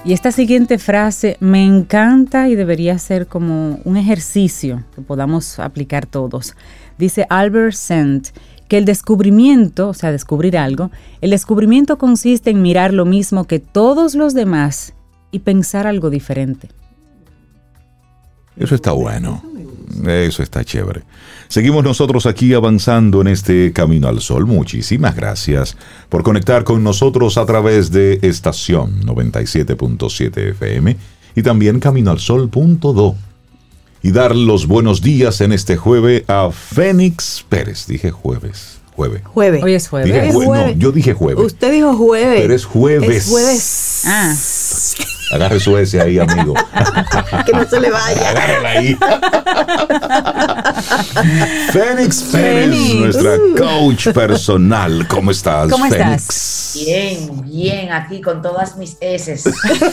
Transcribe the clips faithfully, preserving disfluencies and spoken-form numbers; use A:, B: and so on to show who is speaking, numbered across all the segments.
A: Y esta siguiente frase me encanta y debería ser como un ejercicio que podamos aplicar todos. Dice Albert Sand que el descubrimiento, o sea, descubrir algo, el descubrimiento consiste en mirar lo mismo que todos los demás y pensar algo diferente.
B: Eso está bueno. Eso está chévere. Seguimos nosotros aquí avanzando en este Camino al Sol. Muchísimas gracias por conectar con nosotros a través de estación noventa y siete punto siete F M y también camino al sol punto do. Y dar los buenos días en este jueves a Fénix Pérez. Dije jueves. Jueves.
C: Jueves.
A: Hoy es jueves.
B: Dije
C: Es
B: jue-
C: jueves.
B: No, yo dije jueves.
C: Usted dijo jueves.
B: Pero es jueves.
C: Es jueves.
A: Ah,
B: Agarre su S ahí, amigo.
C: Que no se le vaya.
B: Agárrela ahí. Fénix Pérez,
A: Fénix.
B: nuestra coach personal. ¿Cómo estás,
A: ¿Cómo
B: Fénix?
A: estás?
D: Bien, bien, aquí con todas mis eses.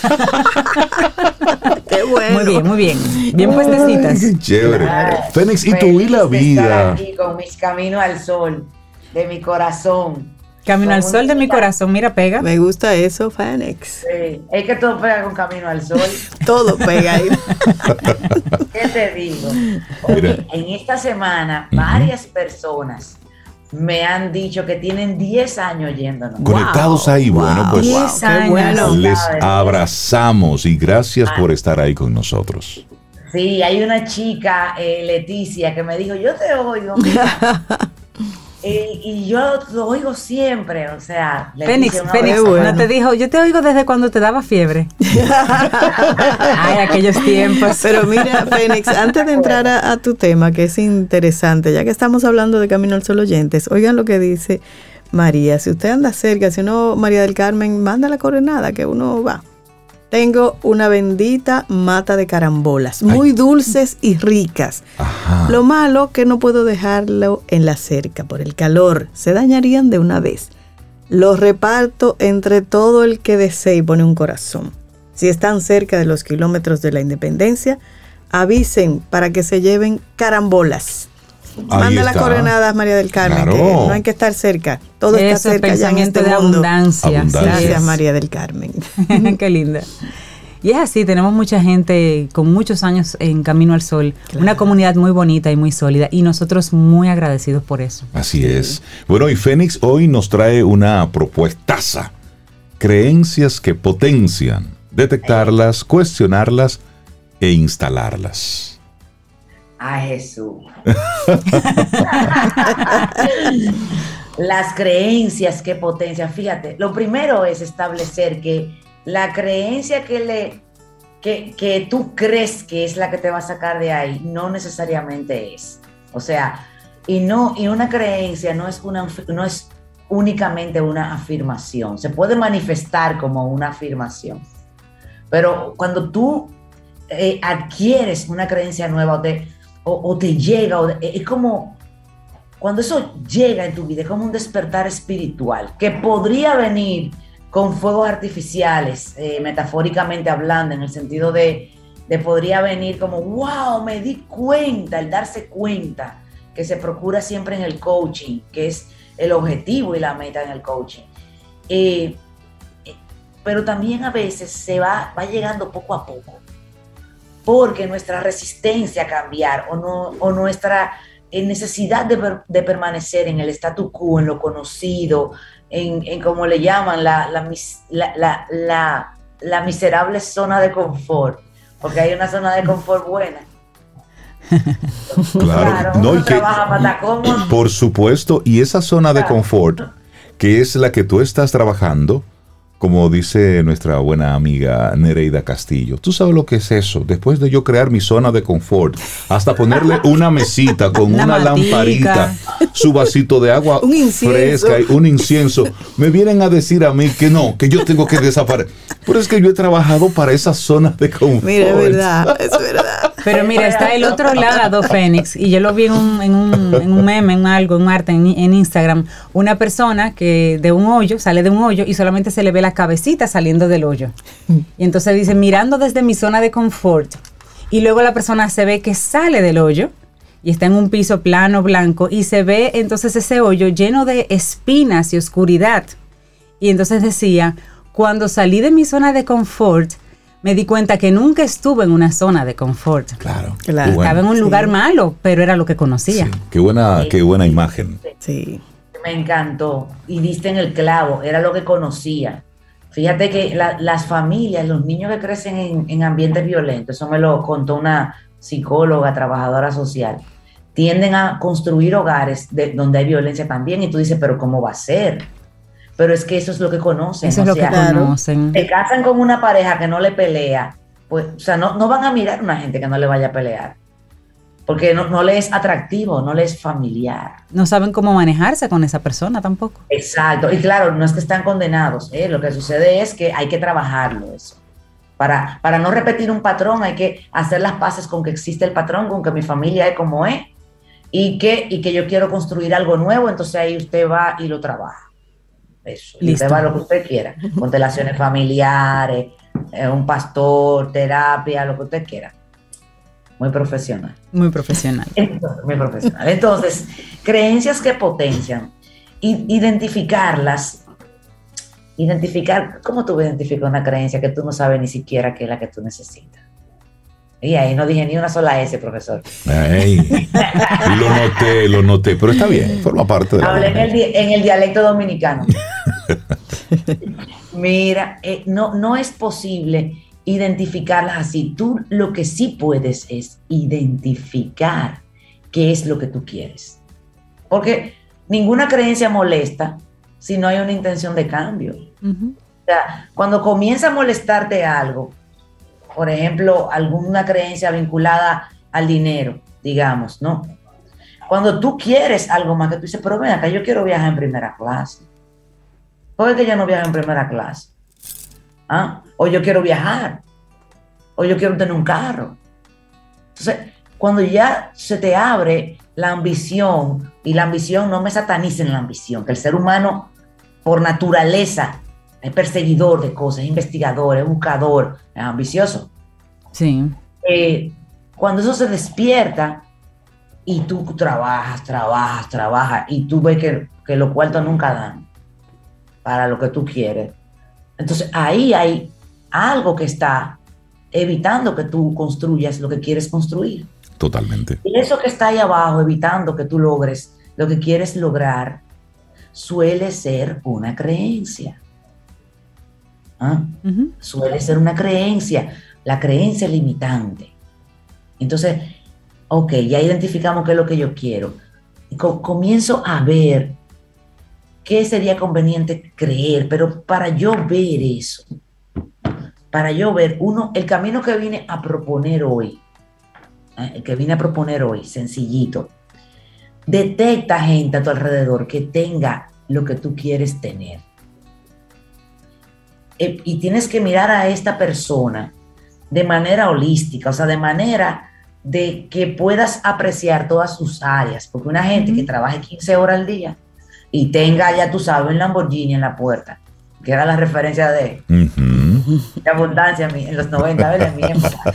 C: Qué bueno.
A: muy bien, muy bien. Bien puestecitas.
B: Qué chévere.
D: Ay,
B: Fénix, ¿y tú y la
D: feliz de estar
B: vida?
D: aquí con mis caminos al sol, de mi corazón.
A: Camino al
D: Con
A: sol de mi
D: una-
A: corazón, mira, pega.
C: Me gusta eso, Fénix.
D: Sí, es que todo pega con camino al sol.
C: Todo pega ahí.
D: ¿Qué te digo?
B: Mira.
D: Oye, en esta semana,
B: Ujú.
D: varias personas me han dicho que tienen diez años yéndonos.
B: Conectados ahí, bueno, pues
C: Wow,
A: Diez
C: qué
A: años.
C: bueno.
B: les abrazamos y gracias por estar ahí con nosotros.
D: Sí, hay una chica, eh, Leticia, que me dijo, yo te oigo, mira. Eh, y yo lo oigo siempre, o sea,
A: Fénix,
D: Leticia, un
A: Fénix,
D: abrazo.
C: bueno.
A: no te dijo, yo te oigo desde cuando te daba fiebre. Ay, aquellos tiempos.
C: Pero mira, Fénix, antes de entrar a, a tu tema, que es interesante, ya que estamos hablando de Camino al Sol oyentes, oigan lo que dice María. Si usted anda cerca, si uno, María del Carmen, manda la coordenada, que uno va. Tengo una bendita mata de carambolas, muy
B: Ay.
C: dulces y ricas.
B: Ajá.
C: Lo malo que no puedo dejarlo en la cerca por el calor, se dañarían de una vez. Los reparto entre todo el que desee y pone un corazón. Si están cerca de los kilómetros de la Independencia, avisen para que se lleven carambolas.
B: Ahí
C: Manda las
B: está.
C: coordenadas, María del Carmen,
B: Claro.
C: que no hay que estar cerca. Todo está
A: Eso es
C: cerca ya en
A: pensamiento
C: este
A: de
C: mundo.
A: abundancia.
B: Abundancia.
C: Gracias,
A: Sí,
C: María del Carmen.
A: es. Qué linda. Y es así, tenemos mucha gente con muchos años en Camino al Sol,
C: Claro.
A: una comunidad muy bonita y muy sólida, y nosotros muy agradecidos por eso.
B: Así es. Bueno, y Fénix hoy nos trae una propuestaza. Creencias que potencian, detectarlas, cuestionarlas e instalarlas.
D: A Jesús. Las creencias que potencia. Fíjate, lo primero es establecer que la creencia que le que, que tú crees que es la que te va a sacar de ahí, no necesariamente es. O sea, y no, y una creencia no es una no es únicamente una afirmación. Se puede manifestar como una afirmación. Pero cuando tú eh, adquieres una creencia nueva o te O, o te llega, o de, es como cuando eso llega en tu vida, es como un despertar espiritual que podría venir con fuegos artificiales, eh, metafóricamente hablando, en el sentido de, de podría venir como, wow, me di cuenta, el darse cuenta que se procura siempre en el coaching, que es el objetivo y la meta en el coaching. Eh, eh, pero también a veces se va, va llegando poco a poco, porque nuestra resistencia a cambiar o, no, o nuestra necesidad de, per, de permanecer en el statu quo, en lo conocido, en, en como le llaman, la, la, la, la, la, la miserable zona de confort, porque hay una zona de confort buena.
B: Claro,
D: claro
B: no,
D: uno
B: y que,
D: trabaja para estar cómodo.
B: por supuesto, y esa zona de
D: Claro.
B: confort, que es la que tú estás trabajando, como dice nuestra buena amiga Nereida Castillo. ¿Tú sabes lo que es eso? Después de yo crear mi zona de confort, hasta ponerle una mesita con
A: Una
B: una,
A: matica.
B: lamparita, su vasito de agua
C: Un incienso.
B: fresca y un incienso, me vienen a decir a mí que no, que yo tengo que desaparecer. Pero es que yo he trabajado para esa zona de confort.
C: Mira, es verdad, es verdad.
A: Pero mira, está el otro lado, Fénix, y yo lo vi en un, en un, en un meme, en algo, en un arte, en, en Instagram, una persona que de un hoyo, sale de un hoyo y solamente se le ve la cabecita saliendo del hoyo. Y entonces dice, mirando desde mi zona de confort, y luego la persona se ve que sale del hoyo y está en un piso plano, blanco, y se ve entonces ese hoyo lleno de espinas y oscuridad. Y entonces decía, cuando salí de mi zona de confort, me di cuenta que nunca estuve en una zona de confort.
B: Claro.
C: Claro.
B: Bueno.
A: Estaba en un lugar
C: Sí.
A: malo, pero era lo que conocía.
B: Sí, qué buena, qué buena imagen.
C: Sí.
D: Me encantó y diste en el clavo, era lo que conocía. Fíjate que la- las familias, los niños que crecen en, en ambientes violentos, eso me lo contó una psicóloga, trabajadora social, tienden a construir hogares de, donde hay violencia también, y tú dices, pero ¿cómo va a ser? Pero es que eso es lo que conocen.
A: Eso es
D: o
A: lo
D: sea,
A: que
C: claro.
A: conocen.
D: se casan con una pareja que no le pelea, pues, o sea, no, no van a mirar a una gente que no le vaya a pelear, porque no, no le es atractivo, no le es familiar.
A: No saben cómo manejarse con esa persona tampoco.
D: Exacto, y claro, no es que están condenados, ¿eh? Lo que sucede es que hay que trabajarlo eso. Para, para no repetir un patrón hay que hacer las paces con que existe el patrón, con que mi familia es como es, y que, y que yo quiero construir algo nuevo, entonces ahí usted va y lo trabaja. Eso, y
A: Listo.
D: usted va a lo que usted quiera, constelaciones familiares, eh, un pastor, terapia, lo que usted quiera. Muy profesional.
A: Muy profesional.
D: Entonces, muy profesional. Entonces, creencias que potencian, i- identificarlas, identificar, ¿cómo tú identificas una creencia que tú no sabes ni siquiera que es la que tú necesitas? Y ahí no dije ni una sola S, profesor.
B: Ay, lo noté, lo noté, pero está bien, forma parte de la
D: Hablé en el,
B: vida.
D: di- en el dialecto dominicano. Mira, eh, no, no es posible identificarlas así. Tú lo que sí puedes es identificar qué es lo que tú quieres. Porque ninguna creencia molesta si no hay una intención de cambio.
A: Ujú.
D: O sea, cuando comienza a molestarte algo, por ejemplo, alguna creencia vinculada al dinero, digamos, ¿no? Cuando tú quieres algo más, que tú dices, pero ven acá, yo quiero viajar en primera clase. ¿Por qué que yo no viajo en primera clase? ¿Ah? O yo quiero viajar. O yo quiero tener un carro. Entonces, cuando ya se te abre la ambición, y la ambición, no me satanicen la ambición, que el ser humano, por naturaleza, es perseguidor de cosas, es investigador, es buscador, es ambicioso.
A: Sí.
D: Eh, cuando eso se despierta y tú trabajas, trabajas, trabajas y tú ves que, que los cuartos nunca dan para lo que tú quieres, entonces ahí hay algo que está evitando que tú construyas lo que quieres construir.
B: Totalmente.
D: Y eso que está ahí abajo, evitando que tú logres lo que quieres lograr, suele ser una creencia. ¿Ah?
A: Ujú.
D: Suele ser una creencia, la creencia limitante. Entonces, ok, ya identificamos qué es lo que yo quiero. Y co- comienzo a ver qué sería conveniente creer, pero para yo ver eso, para yo ver, uno, el camino que vine a proponer hoy, ¿eh? el que vine a proponer hoy, sencillito, detecta gente a tu alrededor que tenga lo que tú quieres tener. Eh, y tienes que mirar a esta persona de manera holística, o sea, de manera de que puedas apreciar todas sus áreas, porque una gente
A: Ujú.
D: que trabaje quince horas al día y tenga, ya tú sabes, un Lamborghini en la puerta, que era la referencia de,
B: Ujú.
D: de abundancia en mi- en los noventa, ¿verdad? En mi época.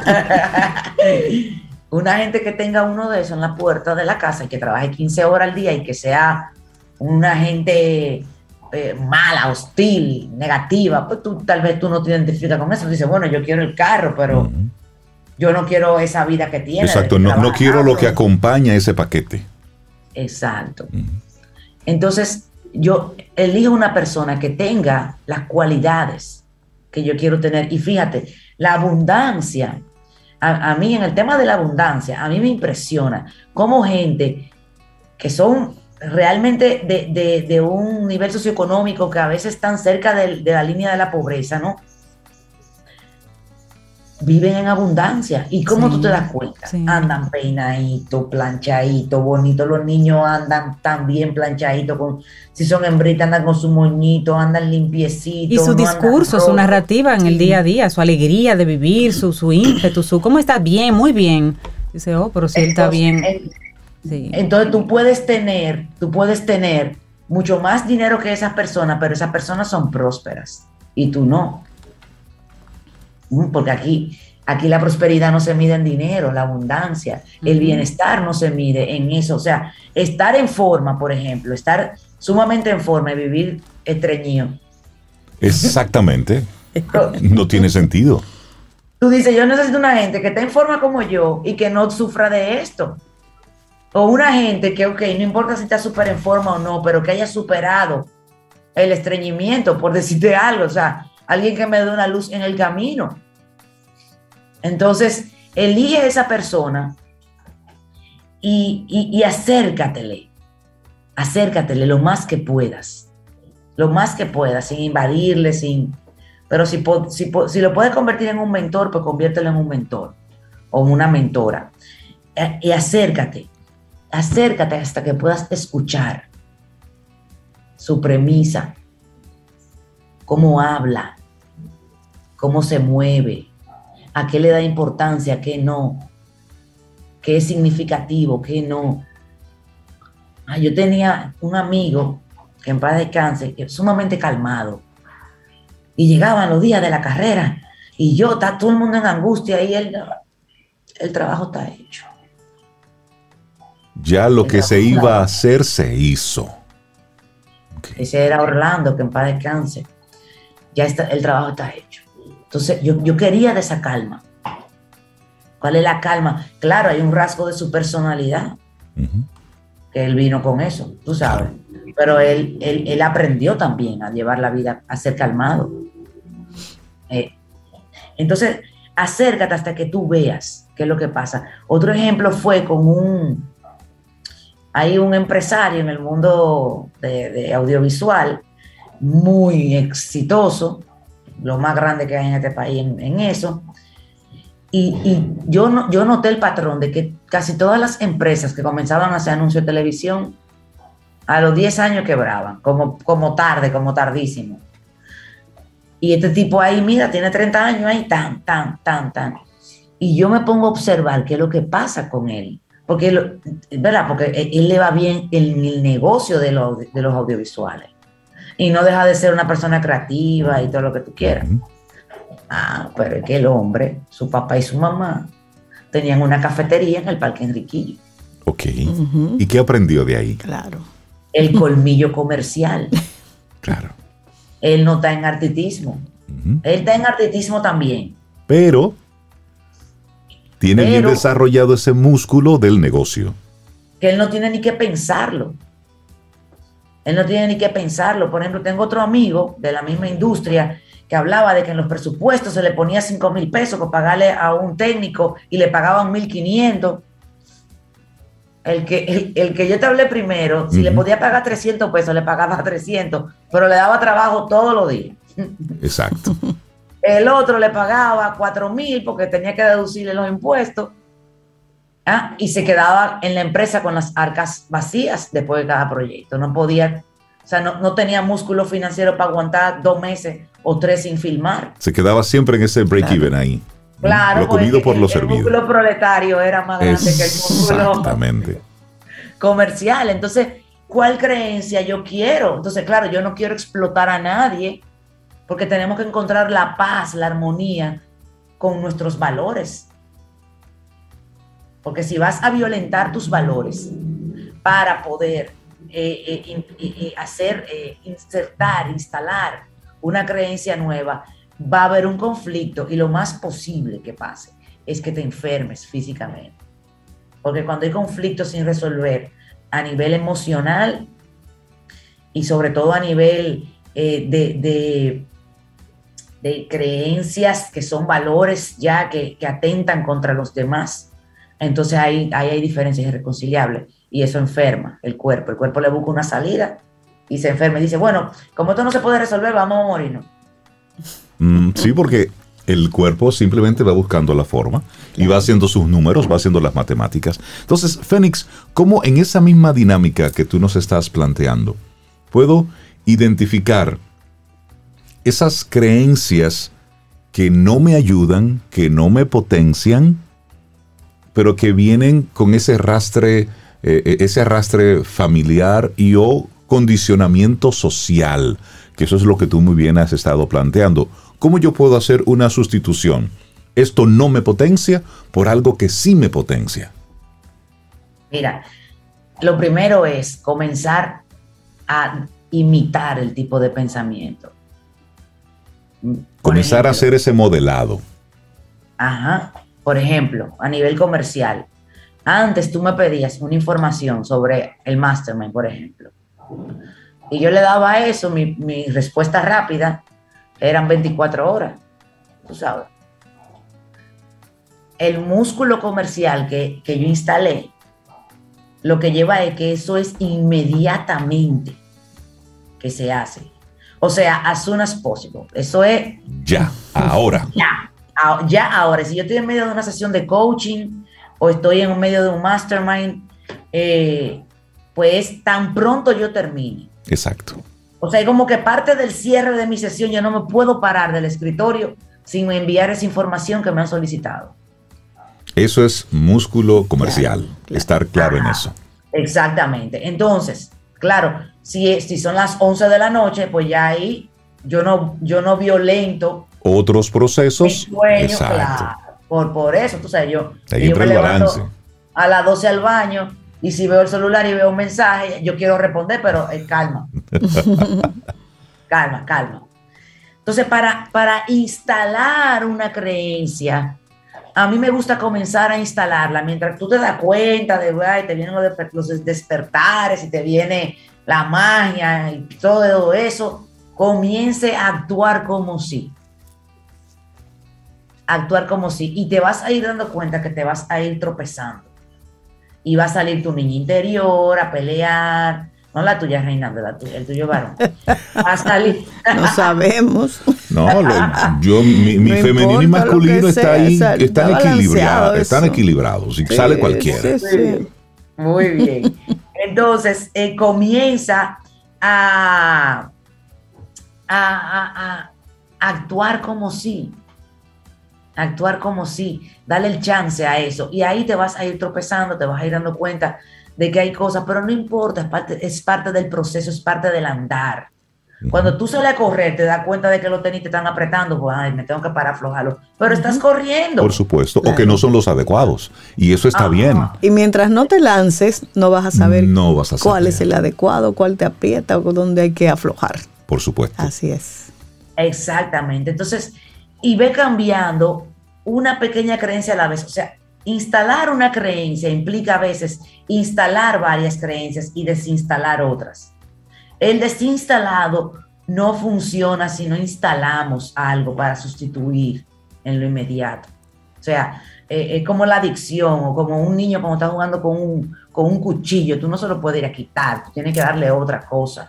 D: Una gente que tenga uno de esos en la puerta de la casa y que trabaje quince horas al día y que sea una gente eh, mala, hostil, negativa, pues tú tal vez tú no te identificas con eso. Dices, bueno, yo quiero el carro, pero
B: Ujú.
D: yo no quiero esa vida que tiene.
B: Exacto,
D: de
B: no, no
D: trabajar
B: quiero lo que
D: tanto.
B: acompaña ese paquete.
D: Exacto.
B: Ujú.
D: Entonces, yo elijo una persona que tenga las cualidades que yo quiero tener. Y fíjate, la abundancia, a, a mí en el tema de la abundancia, a mí me impresiona cómo gente que son realmente de, de, de un nivel socioeconómico que a veces están cerca de, de la línea de la pobreza, ¿no? Viven en abundancia. ¿Y cómo
A: Sí,
D: tú te das cuenta?
A: sí.
D: Andan peinaditos, planchaditos, bonitos. Los niños andan también planchaditos. Con, si son hembritas, andan con su moñito, andan limpiecitos.
A: Y su
D: no andan
A: discurso, su
D: rotos.
A: narrativa en el
D: Sí.
A: día a día, su alegría de vivir, su, su ímpetu, su cómo está bien, muy bien. Dice, oh, pero si él está
D: Entonces,
A: bien.
D: en-
A: Sí.
D: Entonces tú puedes tener, tú puedes tener mucho más dinero que esas personas, pero esas personas son prósperas y tú no. Mm, Porque aquí, aquí la prosperidad no se mide en dinero, la abundancia, el
A: Ujú.
D: bienestar no se mide en eso. O sea, estar en forma, por ejemplo, estar sumamente en forma y vivir estreñido,
B: Exactamente. No tiene sentido.
D: Tú dices, yo necesito una gente que esté en forma como yo y que no sufra de esto. O una gente que, ok, no importa si está súper en forma o no, pero que haya superado el estreñimiento, por decirte algo. O sea, alguien que me dé una luz en el camino. Entonces, elige a esa persona y, y, y acércatele. Acércatele lo más que puedas. Lo más que puedas, sin invadirle, sin... Pero si, si, si lo puedes convertir en un mentor, pues conviértelo en un mentor o en una mentora. Y acércate, acércate hasta que puedas escuchar su premisa, cómo habla, cómo se mueve, a qué le da importancia, a qué no, qué es significativo, qué no. Ah, yo tenía un amigo que en paz descanse, que es sumamente calmado. Y llegaban los días de la carrera y yo, está todo el mundo en angustia y él, el trabajo está hecho.
B: Ya lo que se iba a hacer se hizo.
D: Okay. Ese era Orlando, que en paz descanse. Ya está, el trabajo está hecho. Entonces yo, yo quería de esa calma. ¿Cuál es la calma? Claro, hay un rasgo de su personalidad, uh-huh, que él vino con eso, tú sabes. Claro. Pero él, él, él aprendió también a llevar la vida, a ser calmado. Eh, entonces, acércate hasta que tú veas qué es lo que pasa. Otro ejemplo fue con un... Hay un empresario en el mundo de, de audiovisual muy exitoso, lo más grande que hay en este país en, en eso. Y, y yo, no, yo noté el patrón de que casi todas las empresas que comenzaban a hacer anuncios de televisión, a los diez años quebraban, como, como tarde, como tardísimo. Y este tipo ahí, mira, tiene treinta años ahí, tan, tan, tan, tan. Y yo me pongo a observar qué es lo que pasa con él. Porque, lo, ¿verdad? Porque él le va bien en el negocio de los, de los audiovisuales. Y no deja de ser una persona creativa y todo lo que tú quieras. Ah, pero es que el hombre, su papá y su mamá, tenían una cafetería en el Parque Enriquillo.
B: Ok. Uh-huh. ¿Y qué aprendió de ahí?
C: Claro.
D: El colmillo comercial.
B: Claro.
D: Él no está en artitismo. Uh-huh. Él está en artitismo también.
B: Pero tiene Pero, bien desarrollado ese músculo del negocio.
D: Que él no tiene ni que pensarlo. Él no tiene ni que pensarlo. Por ejemplo, tengo otro amigo de la misma industria que hablaba de que en los presupuestos se le ponía cinco mil pesos por pagarle a un técnico y le pagaban mil quinientos. El que, el, el que yo te hablé primero, si uh-huh. le podía pagar trescientos pesos, le pagaba trescientos, pero le daba trabajo todos los días.
B: Exacto.
D: El otro le pagaba cuatro mil porque tenía que deducirle los impuestos, ¿ah? Y se quedaba en la empresa con las arcas vacías después de cada proyecto. No podía, o sea, no, no tenía músculo financiero para aguantar dos meses o tres sin filmar.
B: Se quedaba siempre en ese break-even claro. ahí.
D: Claro,
B: lo comido por
D: el,
B: lo
D: el
B: servido.
D: El músculo proletario era más grande que el músculo
B: Exactamente.
D: comercial. Entonces, ¿cuál creencia yo quiero? Entonces, claro, yo no quiero explotar a nadie porque tenemos que encontrar la paz, la armonía con nuestros valores. Porque si vas a violentar tus valores para poder eh, eh, eh, hacer, eh, insertar, instalar una creencia nueva, va a haber un conflicto y lo más posible que pase es que te enfermes físicamente. Porque cuando hay conflictos sin resolver a nivel emocional y sobre todo a nivel eh, de, de, de creencias que son valores ya que, que atentan contra los demás, entonces ahí, ahí hay diferencias irreconciliables y eso enferma el cuerpo. El cuerpo le busca una salida y se enferma y dice, bueno, como esto no se puede resolver, vamos a morirnos.
B: Mm, sí, porque el cuerpo simplemente va buscando la forma y va haciendo sus números, va haciendo las matemáticas. Entonces, Fénix, ¿cómo en esa misma dinámica que tú nos estás planteando puedo identificar esas creencias que no me ayudan, que no me potencian, pero que vienen con ese arrastre, eh, ese arrastre familiar y o condicionamiento social? Que eso es lo que tú muy bien has estado planteando. ¿Cómo yo puedo hacer una sustitución? Esto no me potencia por algo que sí me potencia.
D: Mira, lo primero es comenzar a imitar el tipo de pensamiento.
B: Comenzar a hacer ese modelado.
D: Ajá. Por ejemplo, a nivel comercial, antes tú me pedías una información sobre el Mastermind, por ejemplo, y yo le daba eso, mi, mi respuesta rápida eran veinticuatro horas, tú sabes. El músculo comercial que, que yo instalé, lo que lleva es que eso es inmediatamente que se hace. O sea, as soon as possible. Eso es...
B: Ya, ahora.
D: Ya. Ya ahora, si yo estoy en medio de una sesión de coaching o estoy en medio de un mastermind, eh, pues tan pronto yo termine.
B: Exacto.
D: O sea, es como que parte del cierre de mi sesión, yo no me puedo parar del escritorio sin enviar esa información que me han solicitado.
B: Eso es músculo comercial,
C: Claro, claro.
B: estar claro
D: Ajá,
B: en eso.
D: Exactamente. Entonces, claro, si, si son las once de la noche, pues ya ahí yo no, yo no violento
B: Otros procesos.
D: mi sueño,
B: Exacto.
D: claro. Por, por eso, tú sabes, yo,
B: Ahí
D: yo
B: entra
D: me
B: el
D: levanto
B: balance.
D: a las doce al baño y si veo el celular y veo un mensaje, yo quiero responder, pero eh, calma. calma, calma. Entonces, para, para instalar una creencia, a mí me gusta comenzar a instalarla mientras tú te das cuenta de, ay, te vienen los, desper- los despertares y te viene la magia y todo eso, comience a actuar como si. Actuar como si. Y te vas a ir dando cuenta que te vas a ir tropezando. Y va a salir tu niña interior a pelear. No la tuya, Reinaldo, la tuya, el tuyo varón. Va a salir.
C: No sabemos.
B: No, lo- yo, mi, mi
C: No
B: femenino y
C: importa lo
B: masculino
C: que
B: está
C: sea,
B: ahí,
C: está-
B: están
C: está
B: equilibrados,
C: balanceado
B: están
C: eso.
B: equilibrados, y
C: Sí,
B: sale cualquiera.
C: sí, sí.
D: Muy bien. Entonces, eh, comienza a, a, a, a actuar como si. Actuar como si. Dale el chance a eso. Y ahí te vas a ir tropezando, te vas a ir dando cuenta de que hay cosas, pero no importa, es parte, es parte del proceso, es parte del andar. Cuando tú sales a correr, te das cuenta de que los tenis te están apretando, pues, ay, me tengo que parar a aflojarlo. Pero estás corriendo.
B: Por supuesto,
C: Claro.
B: o que no son los adecuados. Y eso está
D: Ajá.
B: bien.
C: Y mientras no te lances, no vas a saber
B: No vas a saber.
C: cuál es el adecuado, cuál te aprieta o dónde hay que aflojar.
B: Por supuesto.
C: Así es.
D: Exactamente. Entonces, y ve cambiando una pequeña creencia a la vez. O sea, instalar una creencia implica a veces instalar varias creencias y desinstalar otras. El desinstalado no funciona si no instalamos algo para sustituir en lo inmediato. O sea, eh, es como la adicción o como un niño cuando está jugando con un, con un cuchillo. Tú no se lo puedes ir a quitar, tú tienes que darle otra cosa.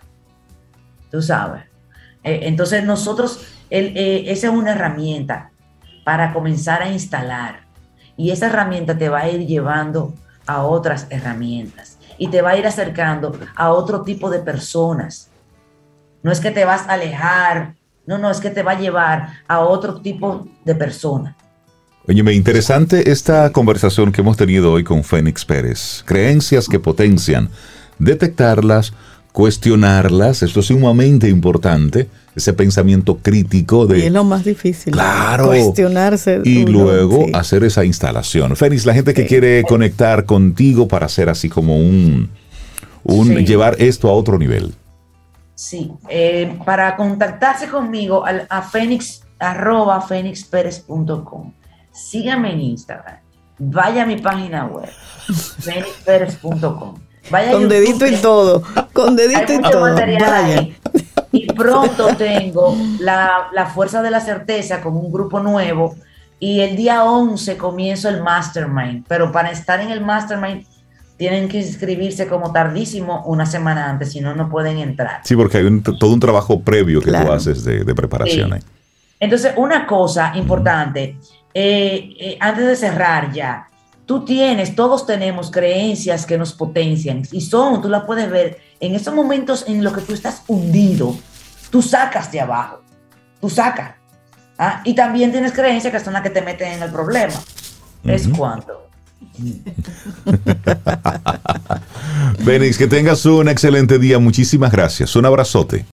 D: Tú sabes. Eh, entonces nosotros, el, eh, esa es una herramienta para comenzar a instalar. Y esa herramienta te va a ir llevando a otras herramientas y te va a ir acercando a otro tipo de personas. No es que te vas a alejar, no, no, es que te va a llevar a otro tipo de persona.
B: Óyeme, interesante esta conversación que hemos tenido hoy con Fénix Pérez. Creencias que potencian, detectarlas, cuestionarlas, esto es sumamente importante, ese pensamiento crítico de...
C: Y es lo más difícil.
B: Claro.
C: Cuestionarse.
B: Y
C: uno,
B: luego
C: sí.
B: hacer esa instalación. Fénix, la gente que
C: Sí.
B: quiere conectar contigo para hacer así como un... un
D: Sí.
B: llevar esto a otro nivel.
D: Sí, eh, para contactarse conmigo al, a Fénix, arroba fénix pérez punto com. Síganme en Instagram. Vaya a mi página web, fénix pérez punto com. Vaya a
C: Con
D: YouTube,
C: dedito y
D: que
C: todo. Con dedito
D: hay
C: y
D: mucho
C: todo.
D: material
C: Vaya.
D: ahí. Y pronto tengo la, la Fuerza de la Certeza con un grupo nuevo. Y el día once comienzo el Mastermind. Pero para estar en el Mastermind tienen que inscribirse como tardísimo una semana antes, si no, no pueden entrar.
B: Sí, porque hay un- todo un trabajo previo que tú
C: Claro.
B: haces de, de preparación.
D: Sí.
B: ahí.
D: Entonces, una cosa importante, eh, eh, antes de cerrar ya, tú tienes, todos tenemos creencias que nos potencian y son, tú las puedes ver, en esos momentos en los que tú estás hundido, tú sacas de abajo, tú sacas. ¿Ah? Y también tienes creencias que son las que te meten en el problema. Es
B: Ujú.
D: cuando.
B: Fénix, que tengas un excelente día. Muchísimas gracias. Un abrazote.